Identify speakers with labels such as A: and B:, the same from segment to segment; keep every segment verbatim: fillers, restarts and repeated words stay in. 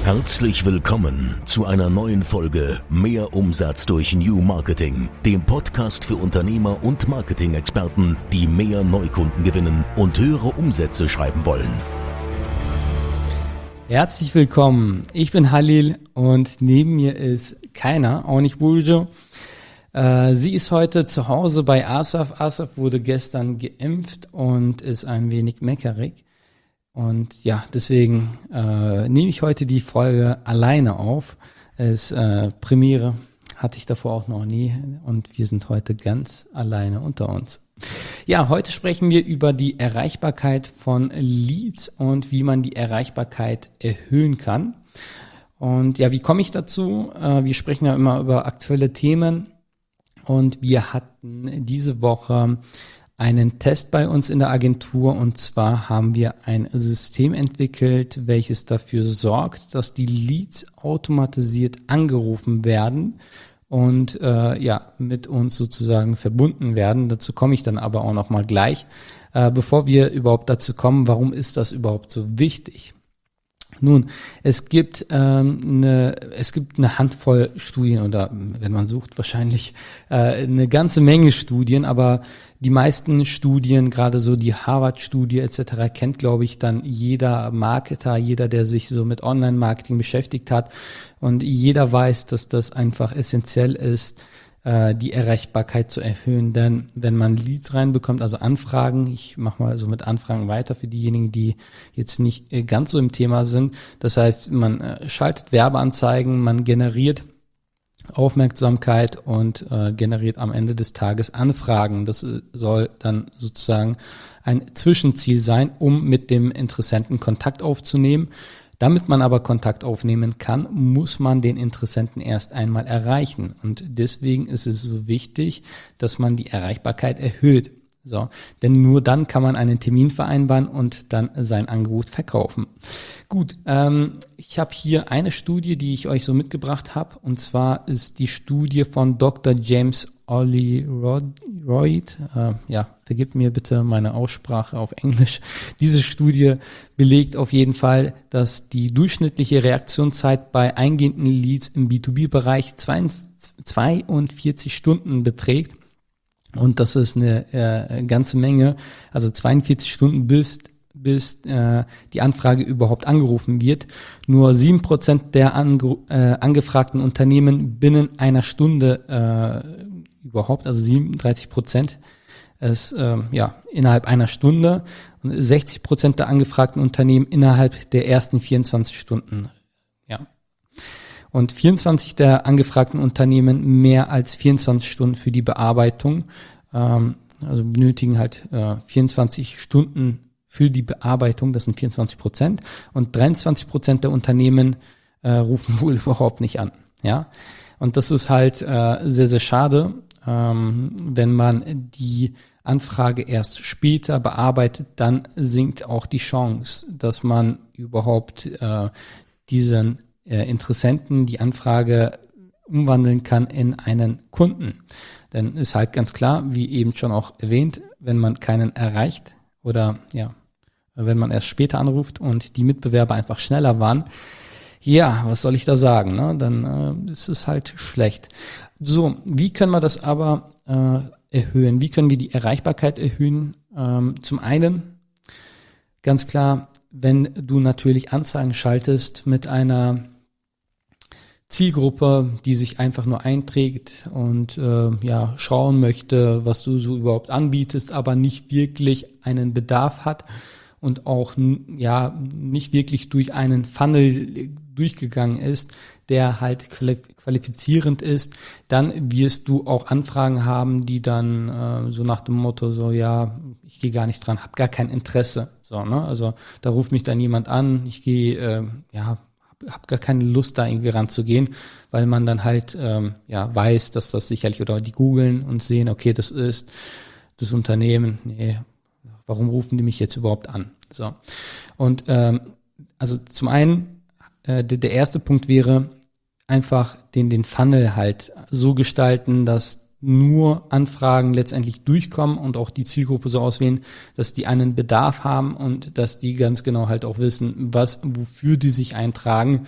A: Herzlich willkommen zu einer neuen Folge Mehr Umsatz durch New Marketing, dem Podcast für Unternehmer und Marketing-Experten, die mehr Neukunden gewinnen und höhere Umsätze schreiben wollen.
B: Herzlich willkommen, ich bin Halil und neben mir ist keiner, auch nicht Burjo. Äh, sie ist heute zu Hause bei Asaf. Asaf wurde gestern geimpft und ist ein wenig meckerig. Und ja, deswegen äh, nehme ich heute die Folge alleine auf. Es äh, Premiere hatte ich davor auch noch nie und wir sind heute ganz alleine unter uns. Ja, heute sprechen wir über die Erreichbarkeit von Leads und wie man die Erreichbarkeit erhöhen kann. Und ja, wie komme ich dazu? Äh, wir sprechen ja immer über aktuelle Themen und wir hatten diese Woche einen Test bei uns in der Agentur, und zwar haben wir ein System entwickelt, welches dafür sorgt, dass die Leads automatisiert angerufen werden und äh, ja mit uns sozusagen verbunden werden. Dazu komme ich dann aber auch noch mal gleich. Äh, bevor wir überhaupt dazu kommen, warum ist das überhaupt so wichtig? Nun, es gibt ähm, eine, es gibt eine Handvoll Studien oder wenn man sucht wahrscheinlich äh, eine ganze Menge Studien, aber die meisten Studien, gerade so die Harvard-Studie et cetera, kennt, glaube ich, dann jeder Marketer, jeder, der sich so mit Online-Marketing beschäftigt hat, und jeder weiß, dass das einfach essentiell ist, die Erreichbarkeit zu erhöhen, denn wenn man Leads reinbekommt, also Anfragen, ich mache mal so mit Anfragen weiter für diejenigen, die jetzt nicht ganz so im Thema sind, das heißt, man schaltet Werbeanzeigen, man generiert Aufmerksamkeit und äh, generiert am Ende des Tages Anfragen. Das soll dann sozusagen ein Zwischenziel sein, um mit dem Interessenten Kontakt aufzunehmen. Damit man aber Kontakt aufnehmen kann, muss man den Interessenten erst einmal erreichen. Und deswegen ist es so wichtig, dass man die Erreichbarkeit erhöht. So, denn nur dann kann man einen Termin vereinbaren und dann sein Angebot verkaufen. Gut, ähm, ich habe hier eine Studie, die ich euch so mitgebracht habe. Und zwar ist die Studie von Doktor James Olyroyd. Äh, ja, vergibt mir bitte meine Aussprache auf Englisch. Diese Studie belegt auf jeden Fall, dass die durchschnittliche Reaktionszeit bei eingehenden Leads im B zwei B-Bereich zweiundvierzig Stunden beträgt. Und das ist eine äh, ganze Menge, also zweiundvierzig Stunden, bis bis äh, die Anfrage überhaupt angerufen wird. Nur sieben Prozent der ange, äh, angefragten Unternehmen binnen einer Stunde äh, überhaupt, also siebenunddreißig Prozent es äh, ja innerhalb einer Stunde, und sechzig Prozent der angefragten Unternehmen innerhalb der ersten vierundzwanzig Stunden. Ja. Und vierundzwanzig der angefragten Unternehmen mehr als vierundzwanzig Stunden für die Bearbeitung, ähm, also benötigen halt äh, vierundzwanzig Stunden für die Bearbeitung, das sind vierundzwanzig Prozent, und dreiundzwanzig Prozent der Unternehmen äh, rufen wohl überhaupt nicht an. Ja, und das ist halt äh, sehr, sehr schade, ähm, wenn man die Anfrage erst später bearbeitet, dann sinkt auch die Chance, dass man überhaupt äh, diesen äh, Interessenten die Anfrage umwandeln kann in einen Kunden. Denn ist halt ganz klar, wie eben schon auch erwähnt, wenn man keinen erreicht oder ja, wenn man erst später anruft und die Mitbewerber einfach schneller waren, ja, was soll ich da sagen, ne? Dann äh, ist es halt schlecht. So, wie können wir das aber äh, erhöhen? Wie können wir die Erreichbarkeit erhöhen? Ähm, zum einen, ganz klar, wenn du natürlich Anzeigen schaltest mit einer Zielgruppe, die sich einfach nur einträgt und äh, ja schauen möchte, was du so überhaupt anbietest, aber nicht wirklich einen Bedarf hat und auch ja nicht wirklich durch einen Funnel durchgegangen ist, der halt qualifizierend ist, dann wirst du auch Anfragen haben, die dann äh, so nach dem Motto so, ja, ich gehe gar nicht dran, habe gar kein Interesse. So, ne? Also da ruft mich dann jemand an, ich gehe, äh, ja, habe gar keine Lust, da irgendwie ranzugehen, weil man dann halt ähm, ja weiß, dass das sicherlich, oder die googeln und sehen, okay, das ist das Unternehmen, nee, warum rufen die mich jetzt überhaupt an? So. Und ähm, also zum einen, äh, der, der erste Punkt wäre einfach den, den Funnel halt so gestalten, dass nur Anfragen letztendlich durchkommen und auch die Zielgruppe so auswählen, dass die einen Bedarf haben und dass die ganz genau halt auch wissen, was, wofür die sich eintragen.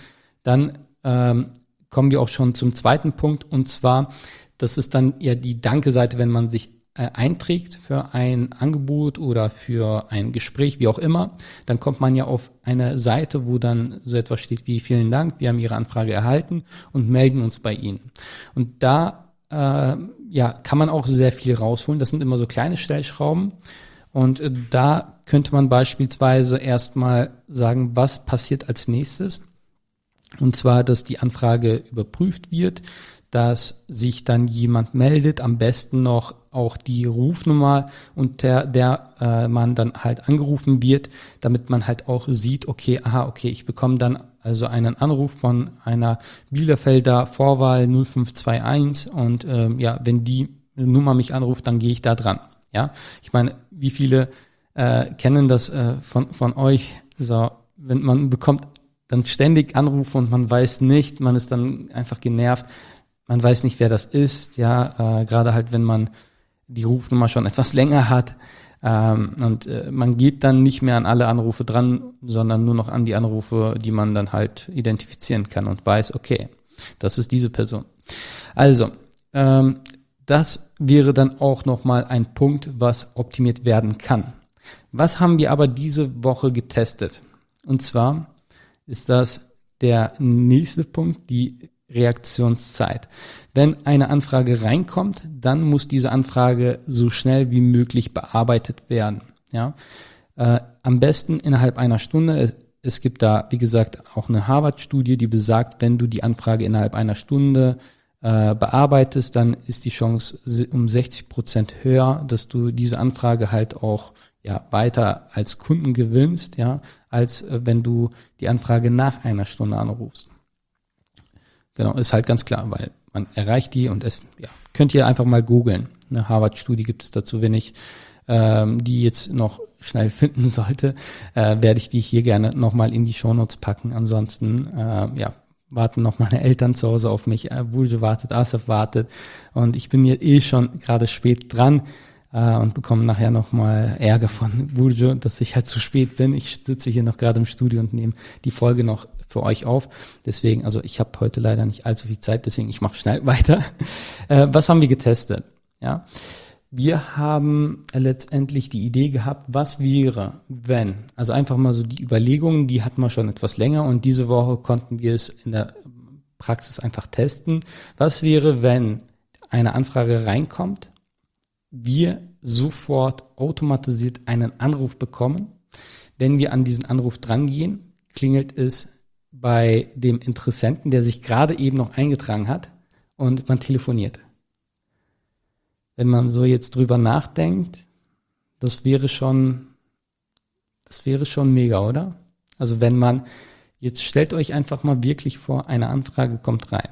B: dann ähm, kommen wir auch schon zum zweiten Punkt, und zwar, das ist dann ja die Danke-Seite, wenn man sich äh, einträgt für ein Angebot oder für ein Gespräch, wie auch immer, dann kommt man ja auf eine Seite, wo dann so etwas steht wie vielen Dank, wir haben Ihre Anfrage erhalten und melden uns bei Ihnen. Und da äh, ja, kann man auch sehr viel rausholen. Das sind immer so kleine Stellschrauben. Und äh, da könnte man beispielsweise erstmal sagen, was passiert als nächstes. Und zwar, dass die Anfrage überprüft wird, dass sich dann jemand meldet, am besten noch auch die Rufnummer, unter der äh, man dann halt angerufen wird, damit man halt auch sieht, okay, aha, okay, ich bekomme dann also einen Anruf von einer Bielefelder Vorwahl null fünf zwei eins und ähm, ja, wenn die Nummer mich anruft, dann gehe ich da dran. Ja, ich meine, wie viele äh, kennen das äh, von von euch? So, wenn man bekommt dann ständig Anrufe und man weiß nicht, man ist dann einfach genervt, man weiß nicht, wer das ist, ja, äh, gerade halt, wenn man die Rufnummer schon etwas länger hat, ähm, und äh, man geht dann nicht mehr an alle Anrufe dran, sondern nur noch an die Anrufe, die man dann halt identifizieren kann und weiß, okay, das ist diese Person. Also, ähm, das wäre dann auch nochmal ein Punkt, was optimiert werden kann. Was haben wir aber diese Woche getestet? Und zwar ist das der nächste Punkt, die Reaktionszeit. Wenn eine Anfrage reinkommt, dann muss diese Anfrage so schnell wie möglich bearbeitet werden. Ja, äh, am besten innerhalb einer Stunde. Es gibt da, wie gesagt, auch eine Harvard-Studie, die besagt, wenn du die Anfrage innerhalb einer Stunde äh, bearbeitest, dann ist die Chance um sechzig Prozent höher, dass du diese Anfrage halt auch ja weiter als Kunden gewinnst, ja, als äh, wenn du die Anfrage nach einer Stunde anrufst. Genau, ist halt ganz klar, weil man erreicht die und es, ja, könnt ihr einfach mal googeln. Eine Harvard-Studie gibt es dazu, wenn ich ähm, die jetzt noch schnell finden sollte, äh, werde ich die hier gerne nochmal in die Shownotes packen. Ansonsten, äh, ja, warten noch meine Eltern zu Hause auf mich, äh, Wuljo wartet, Asaf wartet und ich bin hier eh schon gerade spät dran äh, und bekomme nachher nochmal Ärger von Wuljo, dass ich halt zu spät bin. Ich sitze hier noch gerade im Studio und nehme die Folge noch für euch auf. Deswegen, also ich habe heute leider nicht allzu viel Zeit, deswegen ich mache schnell weiter. Äh, was haben wir getestet? Ja, wir haben letztendlich die Idee gehabt, was wäre, wenn, also einfach mal so die Überlegungen, die hatten wir schon etwas länger und diese Woche konnten wir es in der Praxis einfach testen. Was wäre, wenn eine Anfrage reinkommt, wir sofort automatisiert einen Anruf bekommen. Wenn wir an diesen Anruf drangehen, klingelt es bei dem Interessenten, der sich gerade eben noch eingetragen hat und man telefoniert. Wenn man so jetzt drüber nachdenkt, das wäre schon, das wäre schon mega, oder? Also wenn man, jetzt stellt euch einfach mal wirklich vor, eine Anfrage kommt rein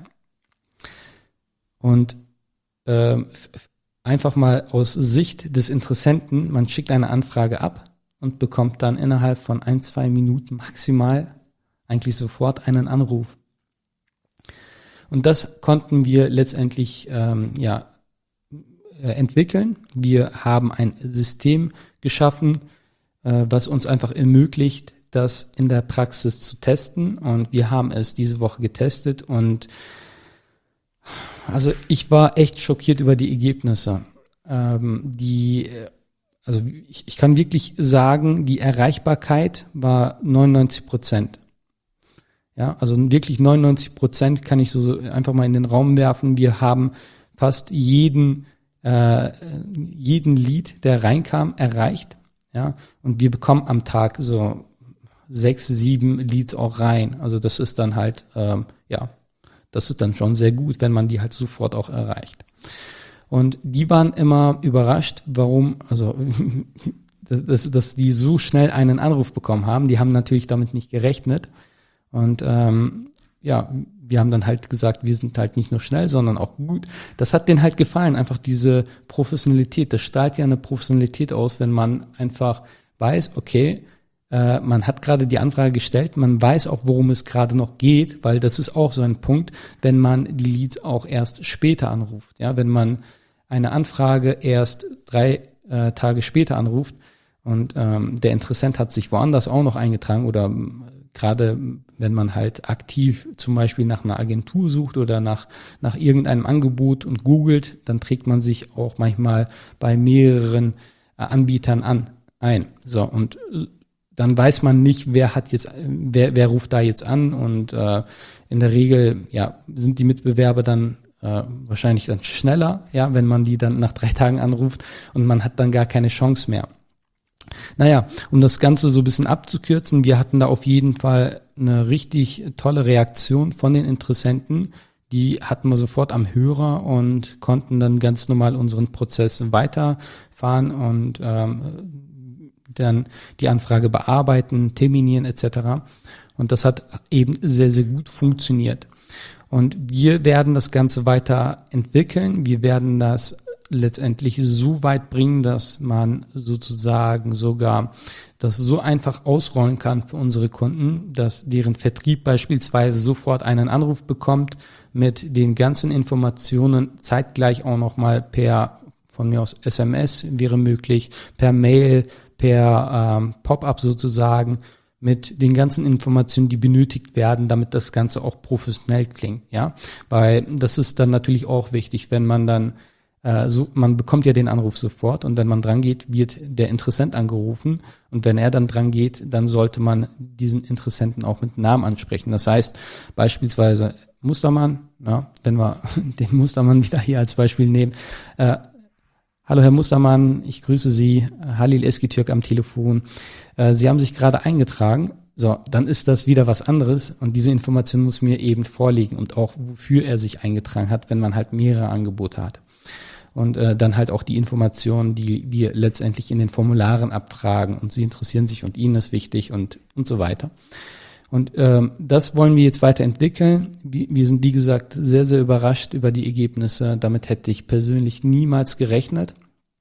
B: und ähm, einfach mal aus Sicht des Interessenten, man schickt eine Anfrage ab und bekommt dann innerhalb von ein, zwei Minuten maximal eigentlich sofort einen Anruf. Und das konnten wir letztendlich ähm, ja, äh, entwickeln. Wir haben ein System geschaffen, äh, was uns einfach ermöglicht, das in der Praxis zu testen. Und wir haben es diese Woche getestet. Und also ich war echt schockiert über die Ergebnisse. Ähm, die, also ich, ich kann wirklich sagen, die Erreichbarkeit war neunundneunzig Prozent. Ja, also wirklich neunundneunzig Prozent kann ich so einfach mal in den Raum werfen. Wir haben fast jeden, äh, jeden Lead, der reinkam, erreicht. Ja, und wir bekommen am Tag so sechs, sieben Leads auch rein. Also das ist dann halt, ähm, ja, das ist dann schon sehr gut, wenn man die halt sofort auch erreicht. Und die waren immer überrascht, warum, also dass, dass die so schnell einen Anruf bekommen haben. Die haben natürlich damit nicht gerechnet. Und ähm, ja, wir haben dann halt gesagt, wir sind halt nicht nur schnell, sondern auch gut. Das hat denen halt gefallen, einfach diese Professionalität. Das strahlt ja eine Professionalität aus, wenn man einfach weiß, okay, äh, man hat gerade die Anfrage gestellt, man weiß auch, worum es gerade noch geht, weil das ist auch so ein Punkt, wenn man die Leads auch erst später anruft. Ja, wenn man eine Anfrage erst drei äh, Tage später anruft und ähm, der Interessent hat sich woanders auch noch eingetragen oder gerade wenn man halt aktiv zum Beispiel nach einer Agentur sucht oder nach, nach irgendeinem Angebot und googelt, dann trägt man sich auch manchmal bei mehreren äh, Anbietern an, ein. So, und äh, dann weiß man nicht, wer hat jetzt, wer, wer ruft da jetzt an, und äh, in der Regel, ja, sind die Mitbewerber dann äh, wahrscheinlich dann schneller, ja, wenn man die dann nach drei Tagen anruft, und man hat dann gar keine Chance mehr. Naja, um das Ganze so ein bisschen abzukürzen, wir hatten da auf jeden Fall eine richtig tolle Reaktion von den Interessenten. Die hatten wir sofort am Hörer und konnten dann ganz normal unseren Prozess weiterfahren und ähm, dann die Anfrage bearbeiten, terminieren et cetera. Und das hat eben sehr, sehr gut funktioniert. Und wir werden das Ganze weiter entwickeln. Wir werden das letztendlich so weit bringen, dass man sozusagen sogar das so einfach ausrollen kann für unsere Kunden, dass deren Vertrieb beispielsweise sofort einen Anruf bekommt mit den ganzen Informationen, zeitgleich auch nochmal per, von mir aus S M S wäre möglich, per Mail, per ähm, Pop-up sozusagen, mit den ganzen Informationen, die benötigt werden, damit das Ganze auch professionell klingt, ja, weil das ist dann natürlich auch wichtig, wenn man dann äh, so, man bekommt ja den Anruf sofort, und wenn man dran geht, wird der Interessent angerufen, und wenn er dann dran geht, dann sollte man diesen Interessenten auch mit Namen ansprechen. Das heißt beispielsweise Mustermann, ja, wenn wir den Mustermann wieder hier als Beispiel nehmen, äh, hallo Herr Mustermann, ich grüße Sie, Halil Eskitürk am Telefon. Äh, Sie haben sich gerade eingetragen. So, dann ist das wieder was anderes, und diese Information muss mir eben vorliegen, und auch wofür er sich eingetragen hat, wenn man halt mehrere Angebote hat. Und äh, dann halt auch die Informationen, die wir letztendlich in den Formularen abfragen, und Sie interessieren sich und Ihnen ist wichtig und und so weiter. Und ähm, das wollen wir jetzt weiterentwickeln. Wir, wir sind, wie gesagt, sehr, sehr überrascht über die Ergebnisse. Damit hätte ich persönlich niemals gerechnet.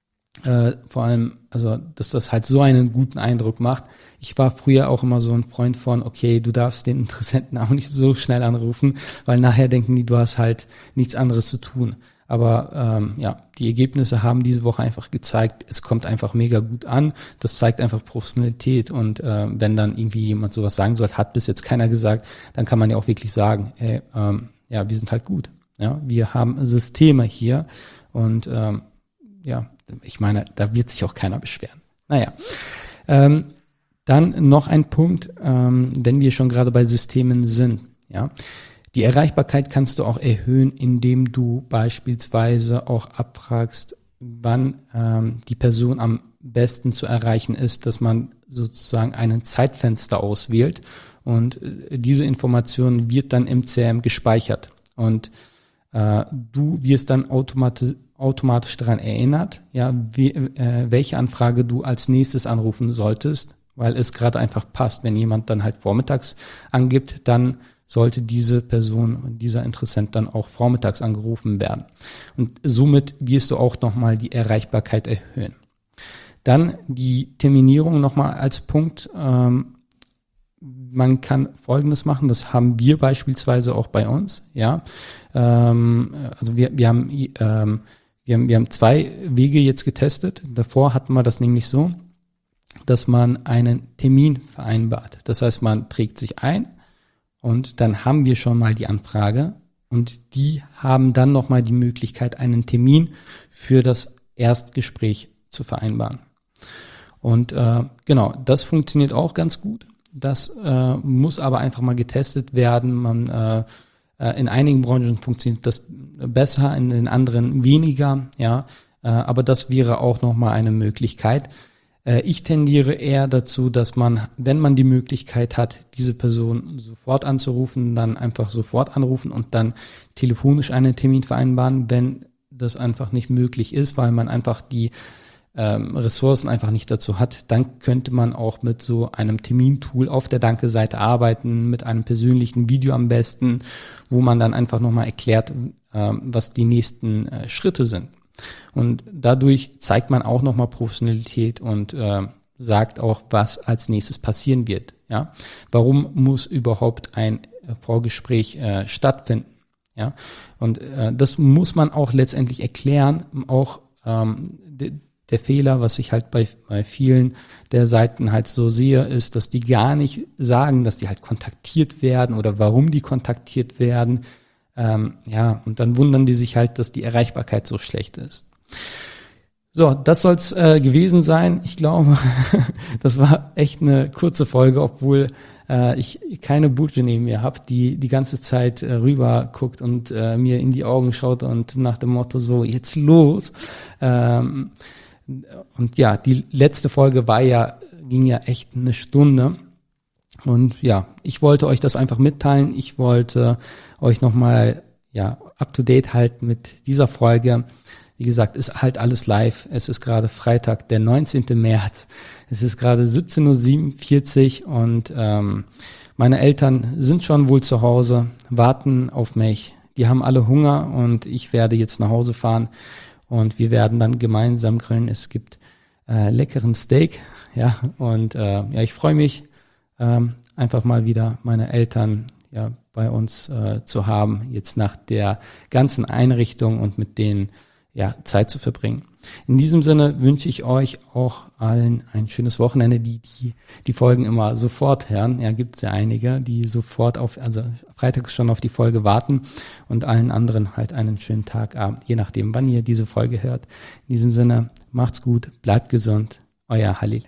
B: Äh, vor allem, also, dass das halt so einen guten Eindruck macht. Ich war früher auch immer so ein Freund von, okay, du darfst den Interessenten auch nicht so schnell anrufen, weil nachher denken die, du hast halt nichts anderes zu tun. Aber ähm, ja, die Ergebnisse haben diese Woche einfach gezeigt, es kommt einfach mega gut an. Das zeigt einfach Professionalität, und äh, wenn dann irgendwie jemand sowas sagen soll, hat bis jetzt keiner gesagt, dann kann man ja auch wirklich sagen, hey, ähm, ja, wir sind halt gut. Ja, wir haben Systeme hier, und ähm, ja, ich meine, da wird sich auch keiner beschweren. Naja, ähm, dann noch ein Punkt, ähm, wenn wir schon gerade bei Systemen sind, ja. Die Erreichbarkeit kannst du auch erhöhen, indem du beispielsweise auch abfragst, wann ähm, die Person am besten zu erreichen ist, dass man sozusagen einen Zeitfenster auswählt, und äh, diese Information wird dann im C R M gespeichert, und äh, du wirst dann automatisch automatisch daran erinnert, ja, wie, äh, welche Anfrage du als nächstes anrufen solltest, weil es gerade einfach passt. Wenn jemand dann halt vormittags angibt, dann sollte diese Person, dieser Interessent dann auch vormittags angerufen werden. Und somit wirst du auch nochmal die Erreichbarkeit erhöhen. Dann die Terminierung nochmal als Punkt. Ähm, man kann Folgendes machen, das haben wir beispielsweise auch bei uns. Ja, ähm, also wir, wir haben ähm, wir haben, wir haben zwei Wege jetzt getestet. Davor hatten wir das nämlich so, dass man einen Termin vereinbart. Das heißt, man trägt sich ein, und dann haben wir schon mal die Anfrage, und die haben dann nochmal die Möglichkeit, einen Termin für das Erstgespräch zu vereinbaren. Und äh, genau, das funktioniert auch ganz gut. Das äh, muss aber einfach mal getestet werden. Man äh, in einigen Branchen funktioniert das besser, in den anderen weniger. Ja, äh, aber das wäre auch nochmal eine Möglichkeit. Ich tendiere eher dazu, dass man, wenn man die Möglichkeit hat, diese Person sofort anzurufen, dann einfach sofort anrufen und dann telefonisch einen Termin vereinbaren, wenn das einfach nicht möglich ist, weil man einfach die ähm, Ressourcen einfach nicht dazu hat. Dann könnte man auch mit so einem Termintool auf der Danke-Seite arbeiten, mit einem persönlichen Video am besten, wo man dann einfach nochmal erklärt, äh, was die nächsten äh, Schritte sind. Und dadurch zeigt man auch nochmal Professionalität und äh, sagt auch, was als nächstes passieren wird. Ja, warum muss überhaupt ein Vorgespräch äh, stattfinden? Ja, und äh, das muss man auch letztendlich erklären. Auch ähm, de, der Fehler, was ich halt bei, bei vielen der Seiten halt so sehe, ist, dass die gar nicht sagen, dass die halt kontaktiert werden oder warum die kontaktiert werden. Ähm, ja, und dann wundern die sich halt, dass die Erreichbarkeit so schlecht ist. So, das soll's äh, gewesen sein. Ich glaube, das war echt eine kurze Folge, obwohl äh, ich keine Butche neben mir habe, die die ganze Zeit äh, rüber guckt und äh, mir in die Augen schaut und nach dem Motto so, jetzt los. Ähm, und ja, die letzte Folge war ja, ging ja echt eine Stunde. Und ja, ich wollte euch das einfach mitteilen. Ich wollte euch nochmal ja, up to date halten mit dieser Folge. Wie gesagt, ist halt alles live. Es ist gerade Freitag, der neunzehnten März. Es ist gerade siebzehn Uhr siebenundvierzig und ähm, meine Eltern sind schon wohl zu Hause, warten auf mich. Die haben alle Hunger und ich werde jetzt nach Hause fahren und wir werden dann gemeinsam grillen. Es gibt äh, leckeren Steak, ja, und äh, ja, ich freue mich ähm, einfach mal wieder meine Eltern ja bei uns äh, zu haben, jetzt nach der ganzen Einrichtung und mit denen ja, Zeit zu verbringen. In diesem Sinne wünsche ich euch auch allen ein schönes Wochenende, die die, die Folgen immer sofort hören. Ja, gibt es ja einige, die sofort auf, also freitags schon auf die Folge warten und allen anderen halt einen schönen Tagabend, je nachdem, wann ihr diese Folge hört. In diesem Sinne, macht's gut, bleibt gesund, euer Halil.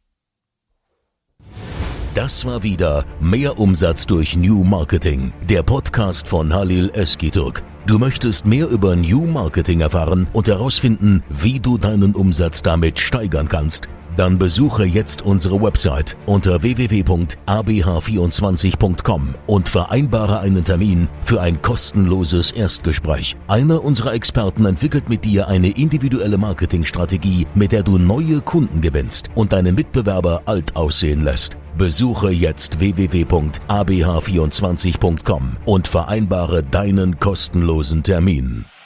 A: Das war wieder Mehr Umsatz durch New Marketing, der Podcast von Halil Özgürtürk. Du möchtest mehr über New Marketing erfahren und herausfinden, wie du deinen Umsatz damit steigern kannst? Dann besuche jetzt unsere Website unter w w w punkt a b h vierundzwanzig punkt com und vereinbare einen Termin für ein kostenloses Erstgespräch. Einer unserer Experten entwickelt mit dir eine individuelle Marketingstrategie, mit der du neue Kunden gewinnst und deine Mitbewerber alt aussehen lässt. Besuche jetzt w w w punkt a b h vierundzwanzig punkt com und vereinbare deinen kostenlosen Termin.